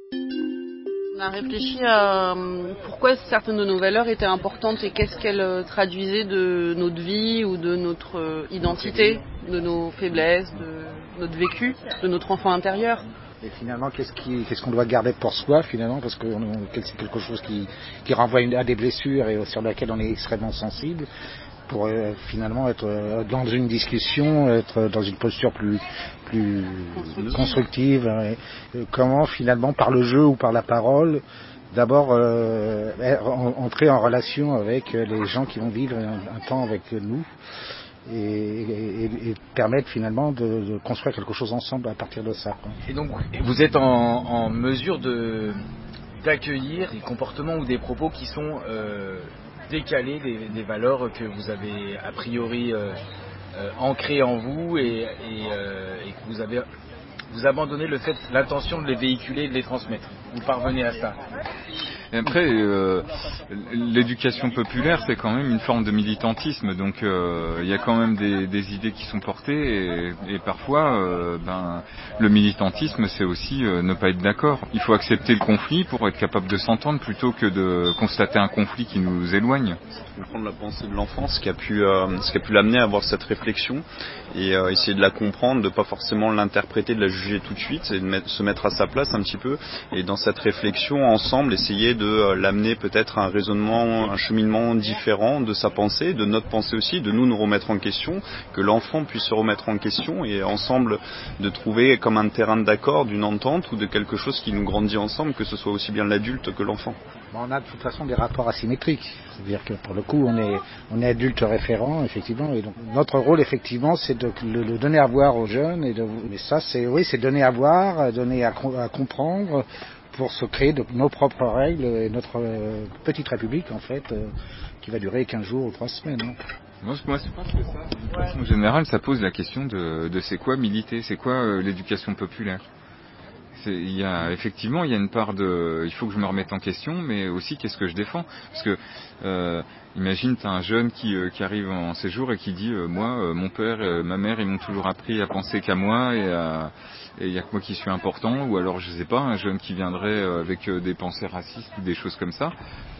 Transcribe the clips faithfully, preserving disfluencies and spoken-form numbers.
On a réfléchi à pourquoi certaines de nos valeurs étaient importantes et qu'est-ce qu'elles traduisaient de notre vie ou de notre identité, de nos faiblesses, de notre vécu, de notre enfant intérieur. Et finalement, qu'est-ce, qui, qu'est-ce qu'on doit garder pour soi finalement, parce que c'est quelque chose qui, qui renvoie à des blessures et sur lesquelles on est extrêmement sensible, pour euh, finalement être euh, dans une discussion, être dans une posture plus, plus constructive. constructive. Hein, et comment finalement, par le jeu ou par la parole, d'abord euh, entrer en relation avec les gens qui vont vivre un, un temps avec nous. Et, et, et permettre finalement de, de construire quelque chose ensemble à partir de ça. Quoi. Et donc vous êtes en, en mesure de, d'accueillir des comportements ou des propos qui sont euh, décalés des, des valeurs que vous avez a priori euh, euh, ancrées en vous et, et, euh, et que vous avez vous abandonnez le fait, l'intention de les véhiculer et de les transmettre. Vous parvenez à ça. Et après, euh, l'éducation populaire, c'est quand même une forme de militantisme, donc il euh, y a quand même des, des idées qui sont portées, et, et parfois, euh, ben, le militantisme, c'est aussi euh, ne pas être d'accord. Il faut accepter le conflit pour être capable de s'entendre, plutôt que de constater un conflit qui nous éloigne. Comprendre la pensée de l'enfant, ce qui a pu, euh, ce qui a pu l'amener à avoir cette réflexion, et euh, essayer de la comprendre, de pas forcément l'interpréter, de la juger tout de suite, et de mettre, se mettre à sa place un petit peu, et dans cette réflexion, ensemble, essayer de euh, l'amener peut-être à un raisonnement, un cheminement différent de sa pensée, de notre pensée aussi, de nous nous remettre en question, que l'enfant puisse se remettre en question, et ensemble de trouver comme un terrain d'accord d'une entente ou de quelque chose qui nous grandit ensemble, que ce soit aussi bien l'adulte que l'enfant. On a de toute façon des rapports asymétriques, c'est-à-dire que pour le coup on est, on est adulte référent effectivement, et donc notre rôle effectivement c'est de le, le donner à voir aux jeunes, et de, mais ça c'est oui c'est donner à voir, donner à, à comprendre, pour se créer de nos propres règles et notre euh, petite république en fait euh, qui va durer quinze jours ou trois semaines. Hein. Moi, je pense que ça, d'une façon générale, ça pose la question de, de c'est quoi militer, c'est quoi euh, l'éducation populaire. C'est, il y a, effectivement, il y a une part de, il faut que je me remette en question, mais aussi qu'est-ce que je défends. Parce que, euh, imagine, t'as un jeune qui, euh, qui arrive en séjour et qui dit, euh, moi, euh, mon père, euh, ma mère, ils m'ont toujours appris à penser qu'à moi et à, et il y a que moi qui suis important. Ou alors, je sais pas, un jeune qui viendrait euh, avec euh, des pensées racistes ou des choses comme ça.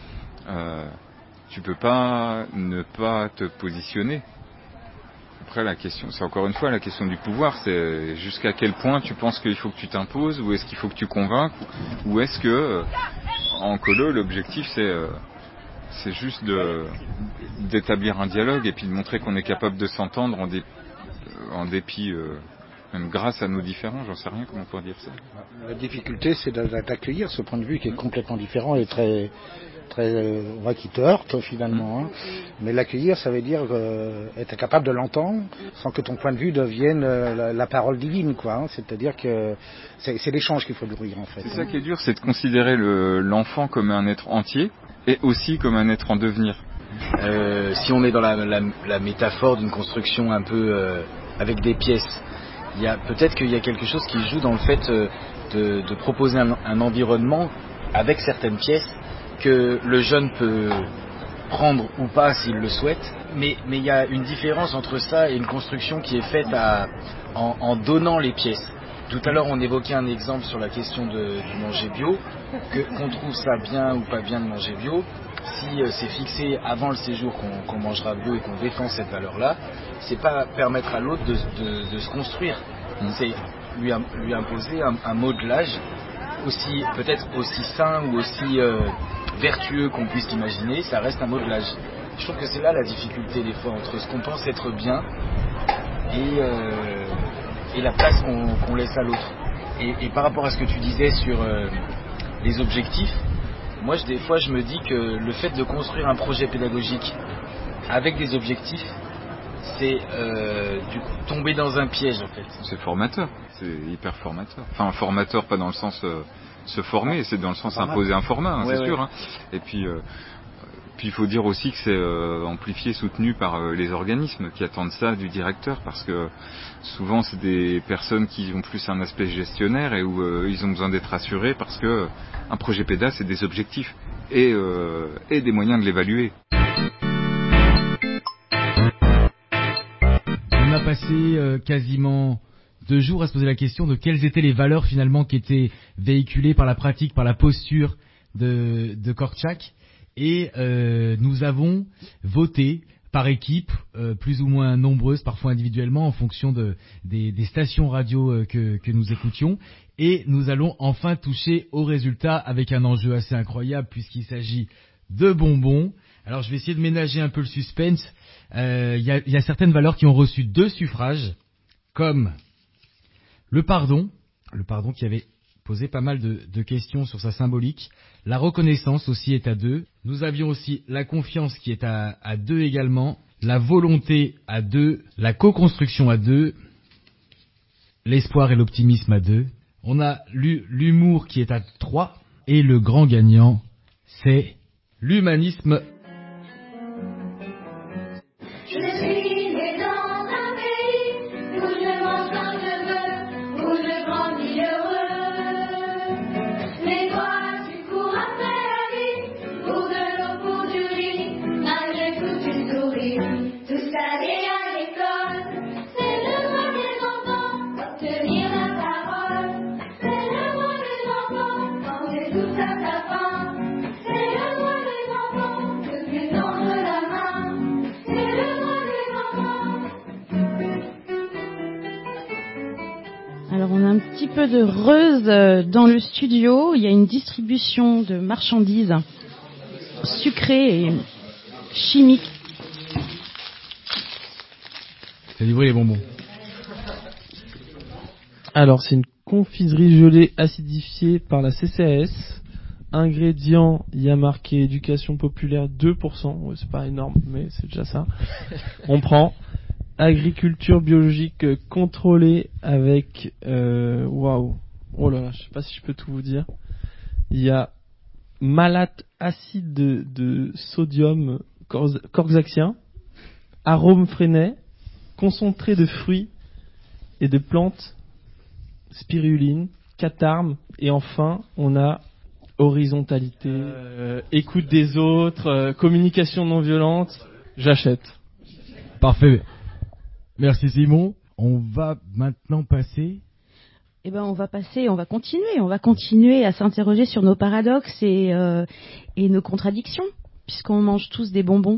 Euh, tu peux pas ne pas te positionner. Après, la question, c'est encore une fois la question du pouvoir, c'est jusqu'à quel point tu penses qu'il faut que tu t'imposes, ou est-ce qu'il faut que tu convainques, ou est-ce que, en colo, l'objectif c'est, c'est juste de, d'établir un dialogue et puis de montrer qu'on est capable de s'entendre en, dé, en dépit, euh, même grâce à nos différends, j'en sais rien comment on pourrait dire ça. La difficulté, c'est d'accueillir ce point de vue qui est complètement différent et très... très, on voit qui te heurte finalement, hein. Mais l'accueillir, ça veut dire euh, être capable de l'entendre sans que ton point de vue devienne euh, la, la parole divine, quoi. Hein. C'est-à-dire que c'est, c'est l'échange qu'il faut nourrir en fait. C'est ça qui est dur, c'est de considérer le, l'enfant comme un être entier et aussi comme un être en devenir. Euh, si on est dans la, la, la métaphore d'une construction un peu euh, avec des pièces, il y a peut-être qu'il y a quelque chose qui joue dans le fait euh, de, de proposer un, un environnement avec certaines pièces que le jeune peut prendre ou pas s'il le souhaite, mais mais il y a une différence entre ça et une construction qui est faite à, en, en donnant les pièces. Tout à l'heure on évoquait un exemple sur la question de, du manger bio, que, qu'on trouve ça bien ou pas bien de manger bio, si euh, c'est fixé avant le séjour qu'on, qu'on mangera bio et qu'on défend cette valeur-là, c'est pas permettre à l'autre de, de, de se construire, c'est lui, lui imposer un, un modelage aussi, peut-être aussi sain ou aussi euh, vertueux qu'on puisse l'imaginer, ça reste un modelage. Je trouve que c'est là la difficulté des fois entre ce qu'on pense être bien et, euh, et la place qu'on, qu'on laisse à l'autre. Et, et par rapport à ce que tu disais sur euh, les objectifs, moi je, des fois je me dis que le fait de construire un projet pédagogique avec des objectifs, c'est euh, du coup tomber dans un piège en fait. C'est formateur, c'est hyper formateur. Enfin formateur pas dans le sens euh, se former, c'est dans le sens imposer un format, hein, ouais, c'est ouais. sûr. Hein. Et puis euh, puis il faut dire aussi que c'est euh, amplifié, soutenu par euh, les organismes qui attendent ça du directeur, parce que souvent c'est des personnes qui ont plus un aspect gestionnaire et où euh, ils ont besoin d'être assurés, parce que un projet péda c'est des objectifs et euh, et des moyens de l'évaluer. On a passé euh, quasiment de jours à se poser la question de quelles étaient les valeurs finalement qui étaient véhiculées par la pratique, par la posture de, de Korczak. Et euh, nous avons voté par équipe, euh, plus ou moins nombreuses, parfois individuellement, en fonction de, des, des stations radio euh, que, que nous écoutions. Et nous allons enfin toucher au résultat avec un enjeu assez incroyable puisqu'il s'agit de bonbons. Alors je vais essayer de ménager un peu le suspense. Il euh, y, a, y a certaines valeurs qui ont reçu deux suffrages, comme le pardon, le pardon qui avait posé pas mal de, de questions sur sa symbolique. La reconnaissance aussi est à deux. Nous avions aussi la confiance qui est à, à deux également. La volonté à deux. La co-construction à deux. L'espoir et l'optimisme à deux. On a l'humour qui est à trois. Et le grand gagnant, c'est l'humanisme. Alors on a un petit peu de Reuse dans le studio. Il y a une distribution de marchandises sucrées et chimiques. C'est livré les bonbons. Alors c'est une confiserie gelée acidifiée par la C C A S. Ingrédients, il y a marqué éducation populaire deux pour cent. Ouais, c'est pas énorme, mais c'est déjà ça. On prend. Agriculture biologique contrôlée avec waouh wow. Oh là là, je sais pas si je peux tout vous dire. Il y a malate acide de, de sodium corxaxien, arôme freinet, concentré de fruits et de plantes, spiruline, catharme et enfin on a horizontalité, euh, écoute des autres, euh, communication non violente. J'achète. Parfait. Merci Simon. On va maintenant passer. Eh ben, on va passer, on va continuer, on va continuer à s'interroger sur nos paradoxes et, euh, et nos contradictions, puisqu'on mange tous des bonbons.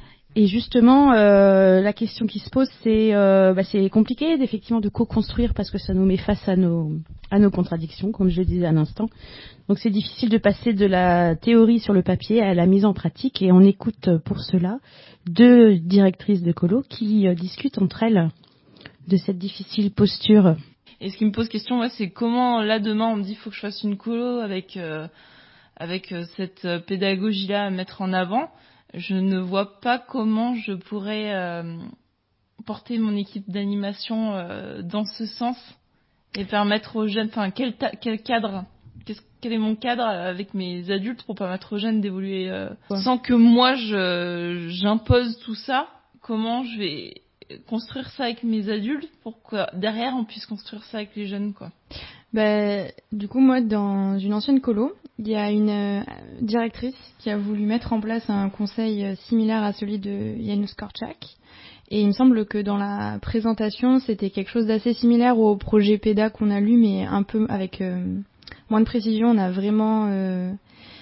Et justement, euh, la question qui se pose, c'est, euh, bah, c'est compliqué effectivement de co-construire parce que ça nous met face à nos, à nos contradictions, comme je le disais à l'instant. Donc c'est difficile de passer de la théorie sur le papier à la mise en pratique, et on écoute pour cela deux directrices de colo qui euh, discutent entre elles de cette difficile posture. Et ce qui me pose question, moi, c'est comment, là, demain, on me dit qu'il faut que je fasse une colo avec, euh, avec euh, cette pédagogie-là à mettre en avant. Je ne vois pas comment je pourrais euh, porter mon équipe d'animation euh, dans ce sens et permettre aux jeunes... Enfin, quel, ta- quel cadre Qu'est-ce, Quel est mon cadre avec mes adultes pour permettre aux jeunes d'évoluer euh, ouais. sans que moi, je, j'impose tout ça? Comment je vais construire ça avec mes adultes pour que derrière on puisse construire ça avec les jeunes, quoi. Bah, du coup, moi, dans une ancienne colo, il y a une euh, directrice qui a voulu mettre en place un conseil euh, similaire à celui de Janusz Korczak. Et il me semble que dans la présentation, c'était quelque chose d'assez similaire au projet PEDA qu'on a lu, mais un peu avec euh, moins de précision. On a vraiment euh,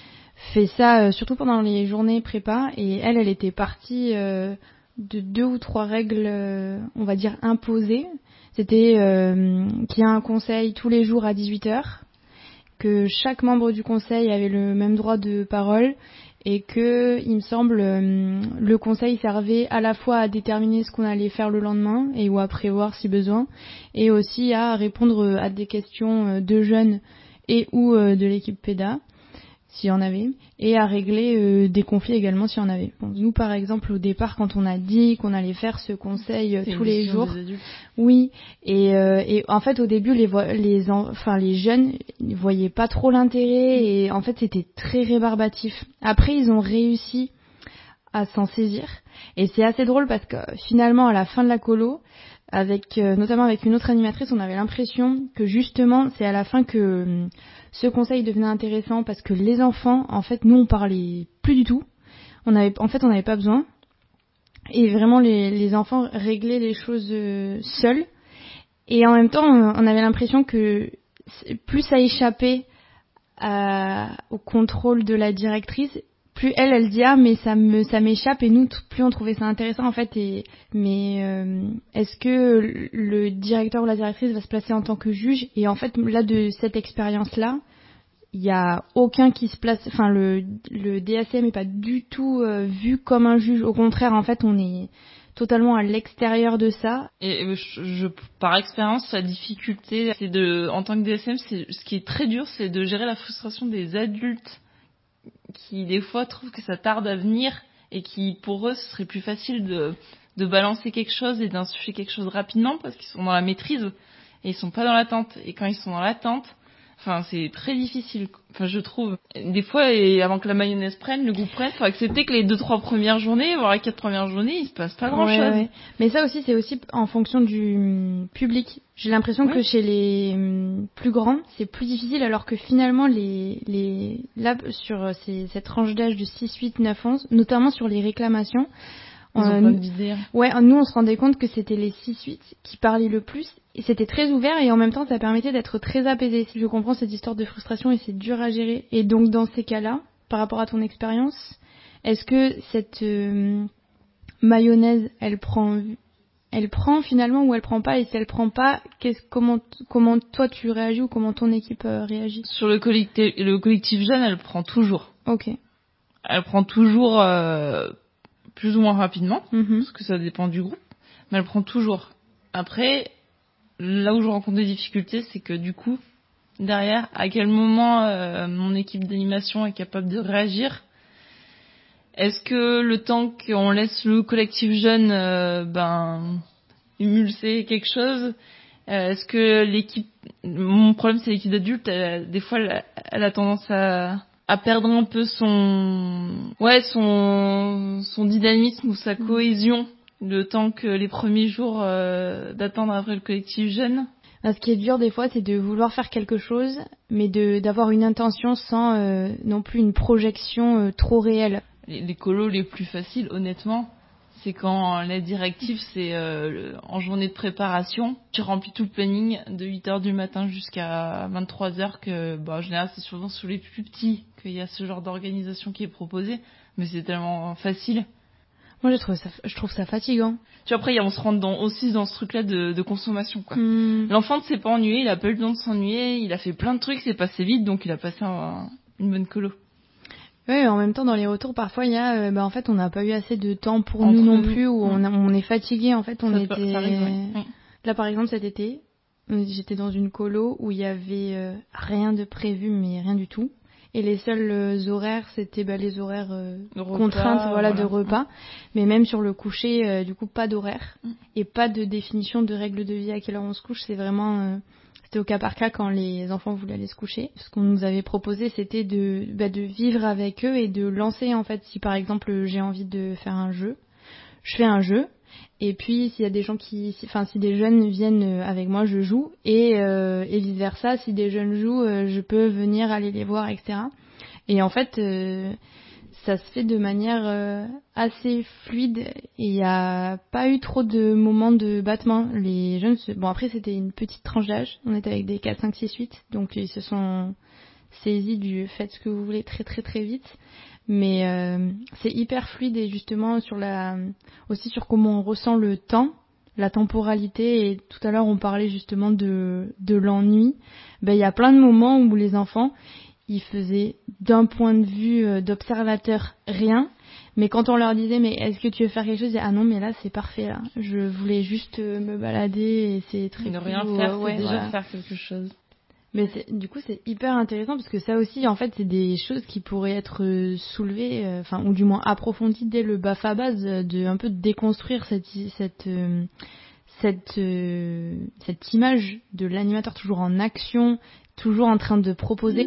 fait ça, euh, surtout pendant les journées prépa. Et elle, elle était partie... Euh, de deux ou trois règles, euh, on va dire, imposées. C'était euh, qu'il y a un conseil tous les jours à dix-huit heures, que chaque membre du conseil avait le même droit de parole et que, il me semble, euh, le conseil servait à la fois à déterminer ce qu'on allait faire le lendemain et ou à prévoir si besoin, et aussi à répondre à des questions de jeunes et ou euh, de l'équipe PEDA, s'il y en avait, et à régler euh, des conflits également s'il y en avait. Bon, nous, par exemple, au départ, quand on a dit qu'on allait faire ce conseil euh, tous les jours, oui, et, euh, et en fait, au début, les, vo- les, en- enfin, les jeunes ne voyaient pas trop l'intérêt, et en fait, c'était très rébarbatif. Après, ils ont réussi à s'en saisir, et c'est assez drôle parce que finalement, à la fin de la colo, avec euh, notamment avec une autre animatrice, on avait l'impression que justement, c'est à la fin que euh, ce conseil devenait intéressant parce que les enfants, en fait, nous on parlait plus du tout. On avait, en fait, on n'avait pas besoin. Et vraiment, les, les enfants réglaient les choses euh, seuls. Et en même temps, on avait l'impression que plus ça échappait à, au contrôle de la directrice, plus elle, elle dit ah mais ça me ça m'échappe et nous plus on trouvait ça intéressant en fait. Et mais euh, est-ce que le directeur ou la directrice va se placer en tant que juge? Et en fait là de cette expérience là, il y a aucun qui se place. Enfin le le D S M est pas du tout euh, vu comme un juge. Au contraire en fait on est totalement à l'extérieur de ça. Et je, je, par expérience, la difficulté, c'est de, en tant que D S M, c'est, ce qui est très dur, c'est de gérer la frustration des adultes qui, des fois, trouvent que ça tarde à venir et qui, pour eux, ce serait plus facile de, de balancer quelque chose et d'insuffler quelque chose rapidement parce qu'ils sont dans la maîtrise et ils sont pas dans l'attente. Et quand ils sont dans l'attente, enfin, c'est très difficile. Enfin, je trouve. Des fois, et avant que la mayonnaise prenne, le goût prenne, faut accepter que les deux, trois premières journées, voire les quatre premières journées, il se passe pas grand chose. Ouais, ouais. Mais ça aussi, c'est aussi en fonction du public. J'ai l'impression oui. que chez les plus grands, c'est plus difficile, alors que finalement, les, les, là, sur ces, cette tranche d'âge de six, huit, neuf, onze, notamment sur les réclamations, Ils ont euh, pas d'idée. Ouais, nous, on se rendait compte que c'était les six huit qui parlaient le plus. Et c'était très ouvert et en même temps, ça permettait d'être très apaisé. Si je comprends cette histoire de frustration et c'est dur à gérer. Et donc, dans ces cas-là, par rapport à ton expérience, est-ce que cette euh, mayonnaise, elle prend, elle prend finalement ou elle prend pas? Et si elle prend pas, qu'est-ce, comment, comment toi tu réagis ou comment ton équipe euh, réagit? Sur le collectif, le collectif jeune, elle prend toujours. Ok. Elle prend toujours euh, plus ou moins rapidement, mm-hmm. parce que ça dépend du groupe, mais elle prend toujours. Après, là où je rencontre des difficultés, c'est que du coup, derrière, à quel moment euh, mon équipe d'animation est capable de réagir? Est-ce que le temps qu'on laisse le collectif jeune euh, ben émulser quelque chose, euh, est-ce que l'équipe, mon problème c'est l'équipe d'adultes, elle, des fois elle, elle a tendance à à perdre un peu son ouais son son dynamisme ou sa cohésion le temps que les premiers jours euh, d'attendre après le collectif jeune. Ce qui est dur des fois, c'est de vouloir faire quelque chose, mais de d'avoir une intention sans euh, non plus une projection euh, trop réelle. Les, les colos les plus faciles, honnêtement, c'est quand la directive, c'est euh, en journée de préparation, tu remplis tout le planning de huit heures du matin jusqu'à vingt-trois heures, que bah, en général c'est souvent sur les plus petits qu'il y a ce genre d'organisation qui est proposé, mais c'est tellement facile. Moi, je trouve ça, je trouve ça fatigant. Tu vois, après, on se rentre dans, aussi dans ce truc-là de, de consommation, quoi. Mmh. L'enfant ne s'est pas ennuyé, il a pas eu le temps de s'ennuyer, il a fait plein de trucs, c'est passé vite, donc il a passé un, une bonne colo. Oui, en même temps, dans les retours, parfois, il y a, euh, bah, en fait, on n'a pas eu assez de temps pour Entre nous non nous. plus, ou mmh. on, a, on est fatigué, en fait, on ça était. Peut, ça arrive, ouais. Là, par exemple, cet été, j'étais dans une colo où il y avait euh, rien de prévu, mais rien du tout. Et les seuls euh, horaires, c'était bah, les horaires euh, repas, contraintes voilà, voilà. de repas. Mmh. Mais même sur le coucher, euh, du coup, pas d'horaire. Mmh. Et pas de définition de règles de vie à quelle heure on se couche. C'est vraiment... Euh, c'était au cas par cas quand les enfants voulaient aller se coucher. Ce qu'on nous avait proposé, c'était de, bah, de vivre avec eux et de lancer, en fait, si par exemple j'ai envie de faire un jeu, je fais un jeu. Et puis s'il y a des gens qui, enfin si des jeunes viennent avec moi, je joue et, euh, et vice versa, si des jeunes jouent, euh, je peux venir aller les voir, et cetera. Et en fait, euh, ça se fait de manière euh, assez fluide et il n'y a pas eu trop de moments de battement. Les jeunes, se... bon après c'était une petite tranche d'âge, on était avec des quatre, cinq, six, huit, donc ils se sont saisis du faites ce que vous voulez très très très vite. Mais euh, c'est hyper fluide et justement sur la, aussi sur comment on ressent le temps, la temporalité. Et tout à l'heure on parlait justement de de l'ennui. Ben il y a plein de moments où les enfants ils faisaient d'un point de vue d'observateur rien, mais quand on leur disait mais est-ce que tu veux faire quelque chose, ils disaient ah non mais là c'est parfait là, je voulais juste me balader et c'est très ne cool, rien faire, c'est ouais, déjà voilà. faire quelque chose. Mais c'est, du coup, c'est hyper intéressant parce que ça aussi, en fait, c'est des choses qui pourraient être soulevées, enfin, euh, ou du moins approfondies dès le B A F à base, de un peu déconstruire cette cette euh, cette euh, cette image de l'animateur toujours en action, toujours en train de proposer.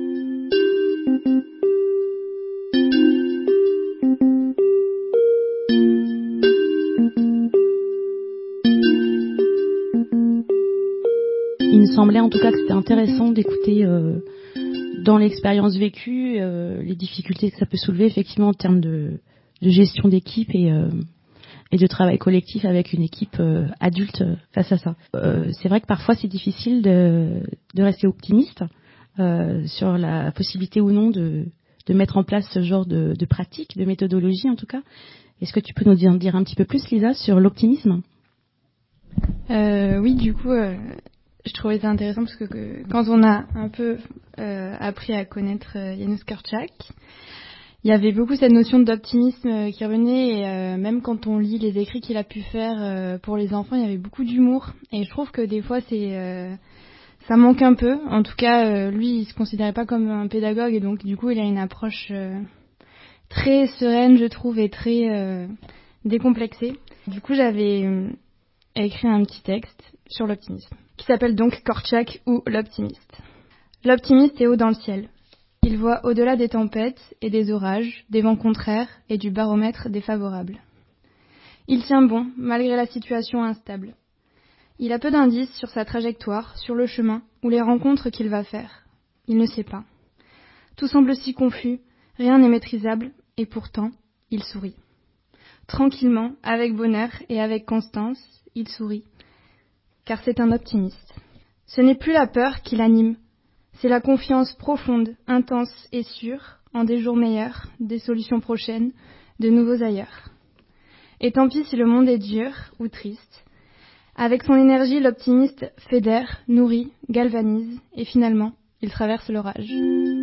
Il me semblait en tout cas que c'était intéressant d'écouter euh, dans l'expérience vécue euh, les difficultés que ça peut soulever effectivement en termes de, de gestion d'équipe et, euh, et de travail collectif avec une équipe euh, adulte face à ça. Euh, c'est vrai que parfois c'est difficile de, de rester optimiste euh, sur la possibilité ou non de, de mettre en place ce genre de, de pratique, de méthodologie en tout cas. Est-ce que tu peux nous dire, dire un petit peu plus, Lisa, sur l'optimisme ? euh, Oui, du coup, euh, je trouvais ça intéressant parce que, que quand on a un peu euh, appris à connaître euh, Janusz Korczak, il y avait beaucoup cette notion d'optimisme euh, qui revenait et euh, même quand on lit les écrits qu'il a pu faire euh, pour les enfants, il y avait beaucoup d'humour et je trouve que des fois c'est euh, ça manque un peu. En tout cas, euh, lui, il se considérait pas comme un pédagogue et donc du coup, il a une approche euh, très sereine, je trouve, et très euh, décomplexée. Du coup, j'avais euh, écrit un petit texte sur l'optimisme qui s'appelle donc Korczak ou l'optimiste. L'optimiste est haut dans le ciel. Il voit au-delà des tempêtes et des orages, des vents contraires et du baromètre défavorable. Il tient bon, malgré la situation instable. Il a peu d'indices sur sa trajectoire, sur le chemin ou les rencontres qu'il va faire. Il ne sait pas. Tout semble si confus, rien n'est maîtrisable, et pourtant, il sourit. Tranquillement, avec bonheur et avec constance, il sourit, car c'est un optimiste. Ce n'est plus la peur qui l'anime, c'est la confiance profonde, intense et sûre en des jours meilleurs, des solutions prochaines, de nouveaux ailleurs. Et tant pis si le monde est dur ou triste. Avec son énergie, l'optimiste fédère, nourrit, galvanise, et finalement, il traverse l'orage.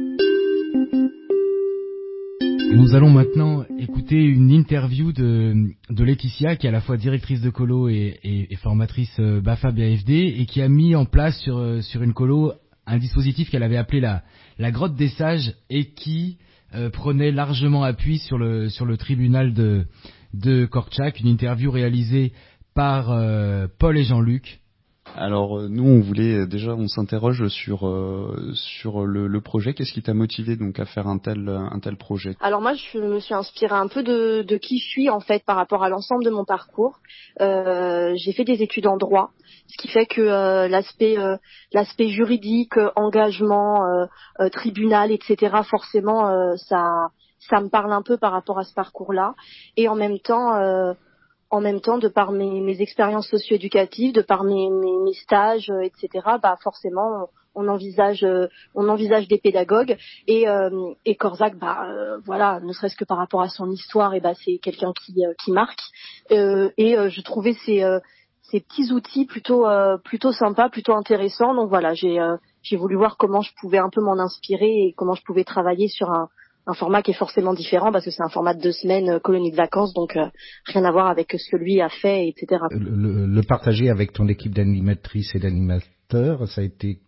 Nous allons maintenant écouter une interview de, de Laetitia, qui est à la fois directrice de colo et, et, et formatrice B A F A B A F D, et qui a mis en place sur, sur une colo un dispositif qu'elle avait appelé la, la grotte des sages et qui euh, prenait largement appui sur le, sur le tribunal de, de Korczak, une interview réalisée par euh, Paul et Jean-Luc. Alors nous on voulait déjà on s'interroge sur euh, sur le, le projet. Qu'est-ce qui t'a motivé donc à faire un tel un tel projet? Alors moi je me suis inspirée un peu de, de qui je suis en fait par rapport à l'ensemble de mon parcours. Euh, j'ai fait des études en droit, ce qui fait que euh, l'aspect euh, l'aspect juridique, euh, engagement, euh, euh, tribunal, et cetera. Forcément euh, ça ça me parle un peu par rapport à ce parcours-là. Et en même temps euh, En même temps, de par mes, mes expériences socio-éducatives, de par mes, mes, mes stages, euh, et cetera, bah forcément, on, on envisage, euh, on envisage des pédagogues. Et, euh, et Korczak, bah euh, voilà, ne serait-ce que par rapport à son histoire, et bah c'est quelqu'un qui, euh, qui marque. Euh, et euh, je trouvais ces, euh, ces petits outils plutôt, euh, plutôt sympas, plutôt intéressants. Donc voilà, j'ai, euh, j'ai voulu voir comment je pouvais un peu m'en inspirer et comment je pouvais travailler sur un un format qui est forcément différent parce que c'est un format de deux semaines, euh, colonie de vacances, donc euh, rien à voir avec ce que lui a fait, et cetera. Le, le, le partager avec ton équipe d'animatrices et d'animateurs, ça a été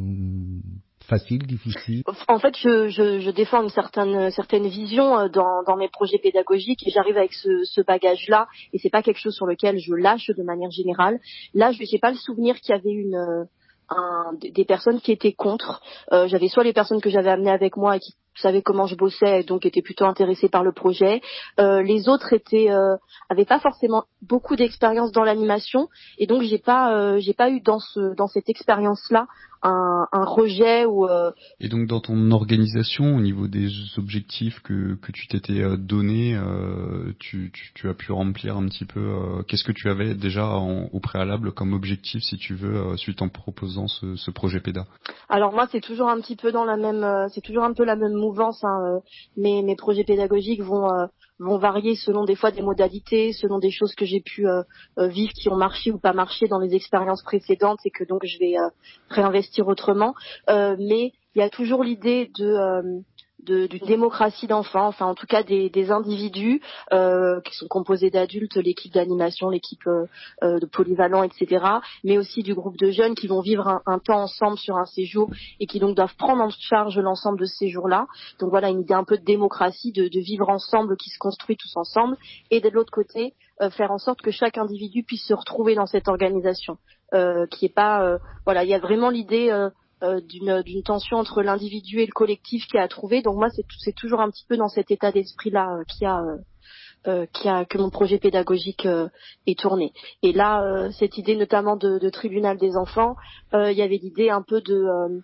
facile, difficile? En fait, je, je, je défends une certaine, certaine vision dans, dans mes projets pédagogiques et j'arrive avec ce, ce bagage-là et c'est pas quelque chose sur lequel je lâche de manière générale. Là, je j'ai pas le souvenir qu'il y avait une Un, des personnes qui étaient contre. Euh, j'avais soit les personnes que j'avais amenées avec moi et qui savaient comment je bossais et donc étaient plutôt intéressées par le projet. Euh, les autres étaient euh, avaient pas forcément beaucoup d'expérience dans l'animation et donc j'ai pas euh, j'ai pas eu dans ce dans cette expérience-là un, un rejet ou. Euh... Et donc dans ton organisation, au niveau des objectifs que que tu t'étais donné, euh, tu, tu tu as pu remplir un petit peu. Euh, qu'est-ce que tu avais déjà en, au préalable comme objectif, si tu veux, euh, suite en proposant ce, ce projet PEDA? Alors moi, c'est toujours un petit peu dans la même, euh, c'est toujours un peu la même mouvance. Hein, euh, mes mes projets pédagogiques vont euh, vont varier selon des fois des modalités, selon des choses que j'ai pu euh, euh, vivre qui ont marché ou pas marché dans les expériences précédentes et que donc je vais euh, réinvestir autrement. Euh, mais il y a toujours l'idée de euh, de, d'une démocratie d'enfants, enfin en tout cas des, des individus euh, qui sont composés d'adultes, l'équipe d'animation, l'équipe euh, euh, de polyvalent, et cetera, mais aussi du groupe de jeunes qui vont vivre un, un temps ensemble sur un séjour et qui donc doivent prendre en charge l'ensemble de ce séjour-là. Donc voilà, une idée un peu de démocratie, de, de vivre ensemble, qui se construit tous ensemble, et de l'autre côté, euh, faire en sorte que chaque individu puisse se retrouver dans cette organisation, euh, qui est pas, euh, voilà, il y a vraiment l'idée euh, Euh, d'une, d'une tension entre l'individu et le collectif qui a trouvé. Donc moi, c'est, c'est toujours un petit peu dans cet état d'esprit-là euh, qui a, euh, euh, qui a que mon projet pédagogique euh, est tourné. Et là, euh, cette idée notamment de, de tribunal des enfants, euh, il y avait l'idée un peu de, euh,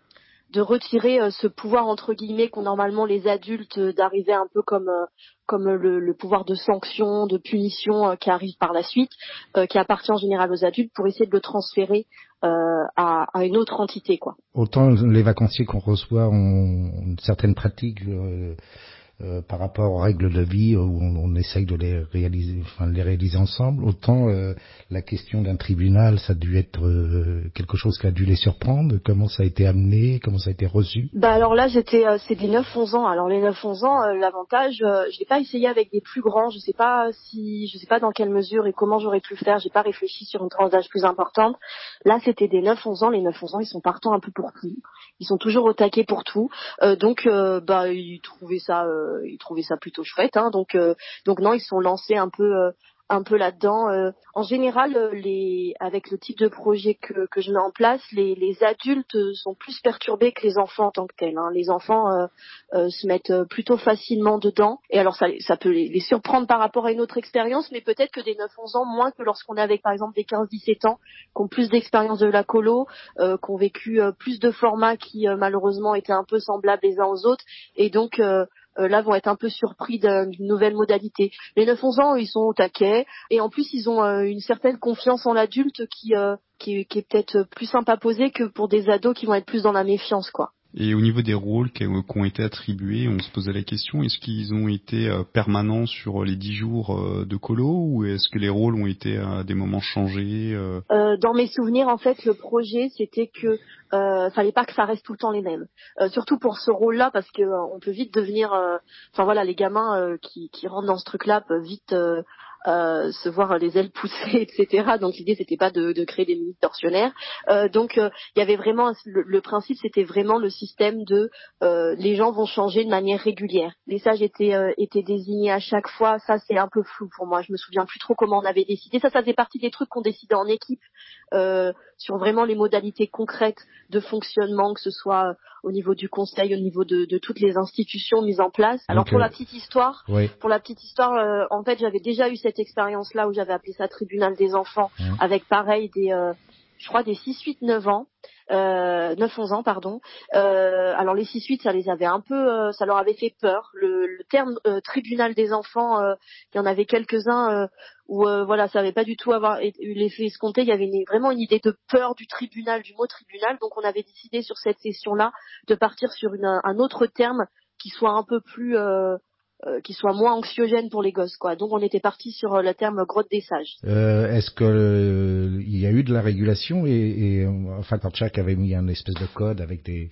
de retirer euh, ce pouvoir entre guillemets qu'ont normalement les adultes euh, d'arriver un peu comme euh, comme le, le pouvoir de sanction, de punition euh, qui arrive par la suite, euh, qui appartient en général aux adultes, pour essayer de le transférer euh, à, à une autre entité, quoi. Autant les vacanciers qu'on reçoit ont une certaine pratique euh, euh, par rapport aux règles de vie où on, on essaye de les réaliser, enfin de les réaliser ensemble, autant euh, la question d'un tribunal, ça a dû être euh, quelque chose qui a dû les surprendre. Comment ça a été amené, comment ça a été reçu? Bah alors là, j'étais, euh, c'est des neuf onze ans. Alors les neuf onze ans, euh, l'avantage, euh, je l'ai pas essayé avec des plus grands. Je sais pas si, je sais pas dans quelle mesure et comment j'aurais pu le faire. J'ai pas réfléchi sur une tranche d'âge plus importante. Là, c'était des neuf onze ans. Les neuf onze ans, ils sont partants un peu pour tout. Ils sont toujours au taquet pour tout. Euh, donc, euh, bah, ils trouvaient ça, euh, ils trouvaient ça plutôt chouette. Hein. Donc, euh, donc non, ils sont lancés un peu. Euh, un peu là-dedans. Euh, en général, euh, les, avec le type de projet que, que je mets en place, les, les adultes sont plus perturbés que les enfants en tant que tels. Hein. Les enfants euh, euh, se mettent plutôt facilement dedans. Et alors, ça, ça peut les, les surprendre par rapport à une autre expérience, mais peut-être que des neuf onze ans, moins que lorsqu'on est avec, par exemple, des quinze dix-sept ans, qui ont plus d'expérience de la colo, euh, qui ont vécu euh, plus de formats qui, euh, malheureusement, étaient un peu semblables les uns aux autres. Et donc... Euh, Euh, là vont être un peu surpris d'une nouvelle modalité. Les neuf onze ans, ils sont au taquet et en plus ils ont euh, une certaine confiance en l'adulte qui, euh, qui, qui est peut-être plus simple à poser que pour des ados qui vont être plus dans la méfiance, quoi. Et au niveau des rôles qui ont été attribués, on se posait la question, est-ce qu'ils ont été permanents sur les dix jours de colo ou est-ce que les rôles ont été à des moments changés euh... Euh, dans mes souvenirs, en fait, le projet, c'était que euh, fallait pas que ça reste tout le temps les mêmes. Euh, surtout pour ce rôle-là, parce que euh, on peut vite devenir, enfin euh, voilà, les gamins euh, qui, qui rentrent dans ce truc-là peuvent vite euh, euh, se voir les ailes pousser, et cetera. Donc l'idée, c'était pas de, de créer des minutes tortionnaires. Euh, donc il euh, y avait vraiment le, le principe, c'était vraiment le système de euh, les gens vont changer de manière régulière. Les sages étaient euh, étaient désignés à chaque fois. Ça, c'est un peu flou pour moi. Je me souviens plus trop comment on avait décidé. Ça, ça faisait partie des trucs qu'on décidait en équipe. Euh, sur vraiment les modalités concrètes de fonctionnement, que ce soit au niveau du conseil, au niveau de, de toutes les institutions mises en place. Alors Donc, pour euh, la petite histoire, oui. pour la petite histoire, euh, en fait, j'avais déjà eu cette expérience-là où j'avais appelé ça tribunal des enfants, Mmh. avec pareil des, euh, je crois des six huit neuf ans. Euh, neuf onze ans pardon. Euh, alors les six huit ça les avait un peu, euh, ça leur avait fait peur. Le, le terme euh, tribunal des enfants, euh, il y en avait quelques-uns euh, où euh, voilà, ça avait pas du tout avoir eu l'effet escompté. Il y avait une, vraiment une idée de peur du tribunal, du mot tribunal. Donc on avait décidé sur cette session-là de partir sur une, un autre terme qui soit un peu plus euh, Euh, qui soit moins anxiogène pour les gosses, quoi. Donc on était parti sur euh, le terme grotte des sages. Euh, est-ce que euh, il y a eu de la régulation et, et enfin quand Jack avait mis un espèce de code avec des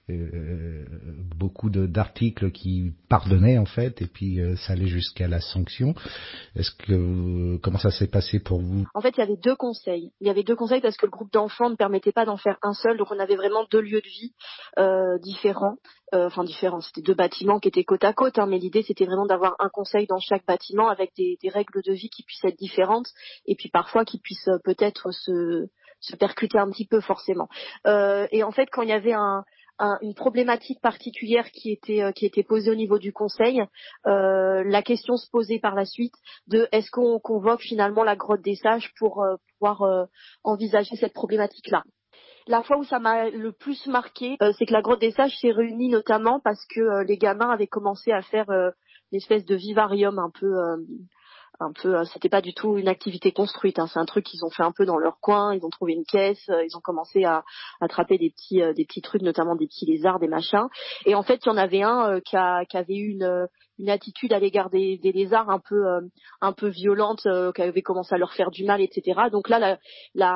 euh, beaucoup de, d'articles qui pardonnaient en fait et puis euh, ça allait jusqu'à la sanction. Est-ce que comment ça s'est passé pour vous? En fait, il y avait deux conseils. Il y avait deux conseils parce que le groupe d'enfants ne permettait pas d'en faire un seul, donc on avait vraiment deux lieux de vie euh, différents. Euh, enfin différents, c'était deux bâtiments qui étaient côte à côte, hein, mais l'idée c'était vraiment d'avoir un conseil dans chaque bâtiment avec des, des règles de vie qui puissent être différentes et puis parfois qui puissent euh, peut-être se, se percuter un petit peu forcément. Euh, et en fait, quand il y avait un Un, une problématique particulière qui était euh, qui était posée au niveau du conseil, euh, la question se posait par la suite de est-ce qu'on convoque finalement la grotte des sages pour euh, pouvoir euh, envisager cette problématique-là. La fois où ça m'a le plus marqué, euh, c'est que la grotte des sages s'est réunie notamment parce que euh, les gamins avaient commencé à faire euh, une espèce de vivarium un peu euh, un peu, c'était pas du tout une activité construite, hein. C'est un truc qu'ils ont fait un peu dans leur coin. Ils ont trouvé une caisse, euh, ils ont commencé à attraper des petits, euh, des petits trucs, notamment des petits lézards, des machins. Et en fait, il y en avait un euh, qui, a, qui avait eu une, une attitude à l'égard des, des lézards un peu, euh, un peu violente, euh, qui avait commencé à leur faire du mal, et cetera. Donc là, la, la,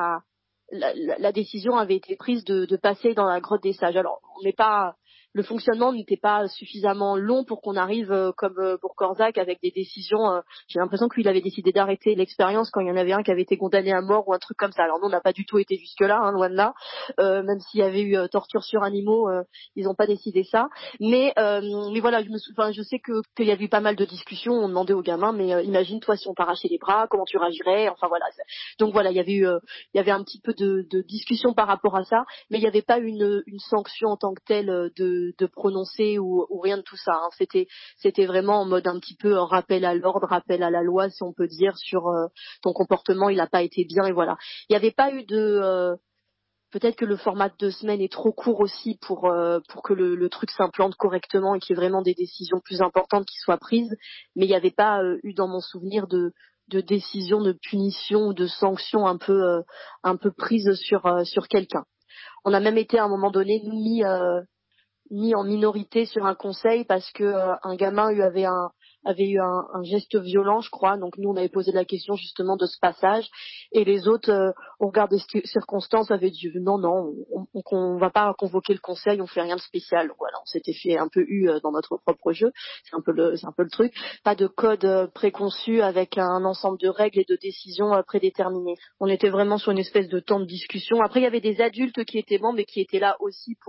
la, la décision avait été prise de, de passer dans la grotte des sages. Alors, on n'est pas le fonctionnement n'était pas suffisamment long pour qu'on arrive euh, comme euh, pour Corzac avec des décisions. Euh, j'ai l'impression que lui il avait décidé d'arrêter l'expérience quand il y en avait un qui avait été condamné à mort ou un truc comme ça. Alors nous on n'a pas du tout été jusque là, hein, loin de là. Euh, même s'il y avait eu euh, torture sur animaux, euh, ils n'ont pas décidé ça. Mais euh, mais voilà, je me, enfin je sais que qu'il y a eu pas mal de discussions. On demandait aux gamins, mais euh, imagine toi si on t'arrachait les bras, comment tu réagirais. Enfin voilà. Donc voilà, il y avait eu, euh, il y avait un petit peu de, de discussion par rapport à ça, mais il n'y avait pas une, une sanction en tant que telle de de prononcer ou, ou rien de tout ça. Hein. C'était, c'était vraiment en mode un petit peu un rappel à l'ordre, rappel à la loi, si on peut dire, sur euh, ton comportement, il n'a pas été bien et voilà. Il n'y avait pas eu de, euh, peut-être que le format de deux semaines est trop court aussi pour euh, pour que le, le truc s'implante correctement et qu'il y ait vraiment des décisions plus importantes qui soient prises. Mais il n'y avait pas euh, eu dans mon souvenir de de décision, de punition ou de sanction un peu euh, un peu prise sur euh, sur quelqu'un. On a même été à un moment donné mis euh, mis en minorité sur un conseil parce que euh, un gamin lui avait un avait eu un, un geste violent, je crois. Donc nous, on avait posé la question justement de ce passage, et les autres, euh, au regard des circonstances, avaient dit non, non, on, on, on va pas convoquer le conseil, on fait rien de spécial. Voilà, on s'était fait un peu eu dans notre propre jeu. C'est un peu le, c'est un peu le truc. Pas de code euh, préconçu avec un ensemble de règles et de décisions euh, prédéterminées. On était vraiment sur une espèce de temps de discussion. Après, il y avait des adultes qui étaient bons, mais qui étaient là aussi pour